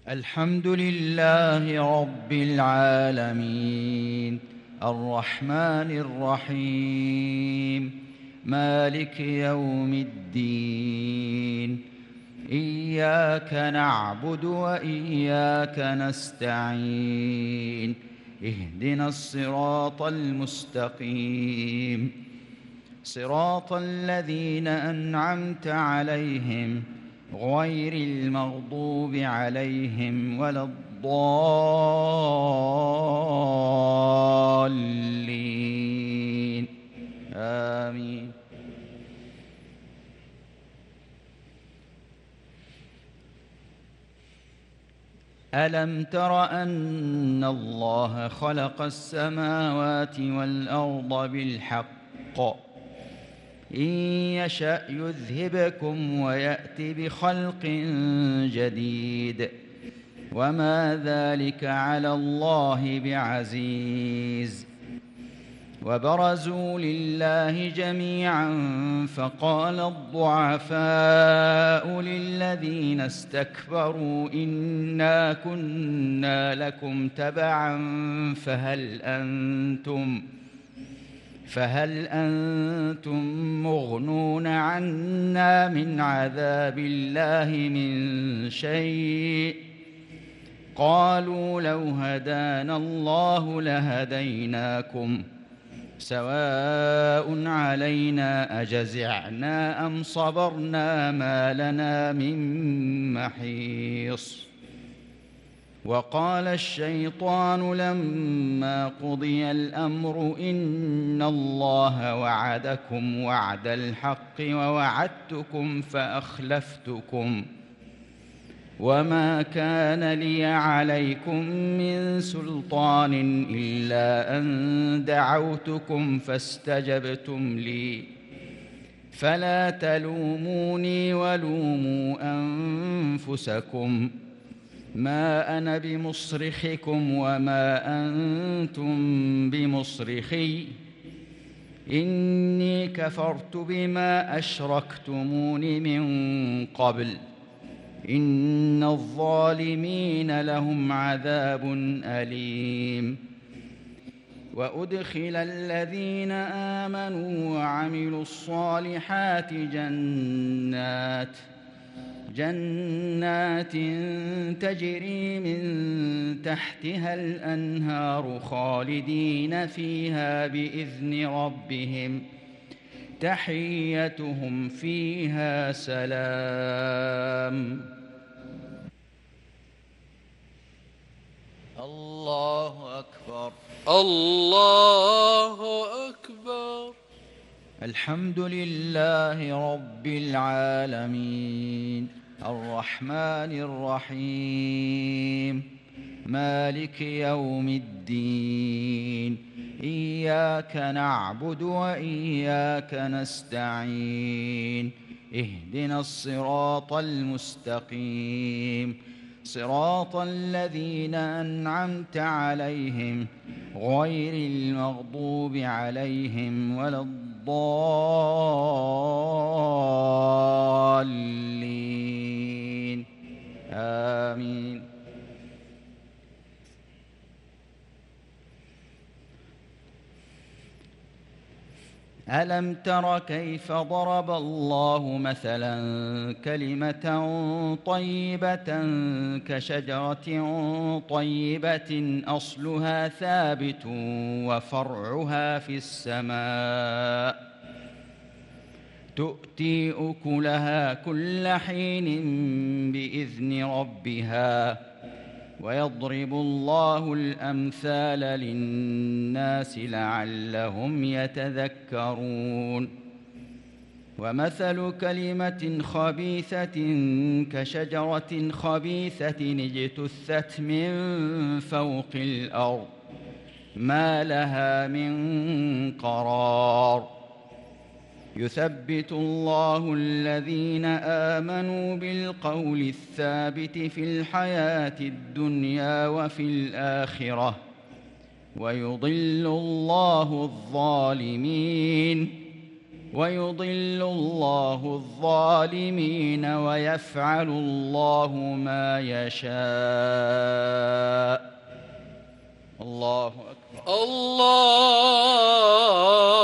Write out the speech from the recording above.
الحمد لله رب العالمين الرحمن الرحيم مالك يوم الدين إياك نعبد وإياك نستعين اهدنا الصراط المستقيم صراط الذين أنعمت عليهم غير المغضوب عليهم ولا الضالين آمين. ألم تر أن الله خلق السماوات والأرض بالحق إن يشأ يذهبكم ويأت بخلق جديد وما ذلك على الله بعزيز وبرزوا لله جميعا فقال الضعفاء للذين استكبروا إنا كنا لكم تبعا فهل أنتم مغنون عنا من عذاب الله من شيء قالوا لو هدانا الله لهديناكم سواء علينا أجزعنا أم صبرنا ما لنا من محيص. وقال الشيطان لما قضي الأمر إن الله وعدكم وعد الحق ووعدتكم فأخلفتكم وما كان لي عليكم من سلطان إلا أن دعوتكم فاستجبتم لي فلا تلوموني ولوموا أنفسكم ما أنا بمصرخكم وما أنتم بمصرخي إني كفرت بما أشركتمون من قبل إن الظالمين لهم عذاب أليم. وأدخل الذين آمنوا وعملوا الصالحات جنات تجري من تحتها الأنهار خالدين فيها بإذن ربهم تحيتهم فيها سلام. الله أكبر الله أكبر. الحمد لله رب العالمين الرحمن الرحيم مالك يوم الدين إياك نعبد وإياك نستعين اهدنا الصراط المستقيم صراط الذين أنعمت عليهم غير المغضوب عليهم ولا الضالين آمين. ألم تر كيف ضرب الله مثلا كلمة طيبة كشجرة طيبة أصلها ثابت وفرعها في السماء تؤتي أكلها كل حين بإذن ربها ويضرب الله الأمثال للناس لعلهم يتذكرون. ومثل كلمة خبيثة كشجرة خبيثة اجتثت من فوق الأرض ما لها من قرار يثبت الله الذين آمنوا بالقول الثابت في الحياة الدنيا وفي الآخرة ويضل الله الظالمين ويضل الله الظالمين ويفعل الله ما يشاء. الله أكبر. الله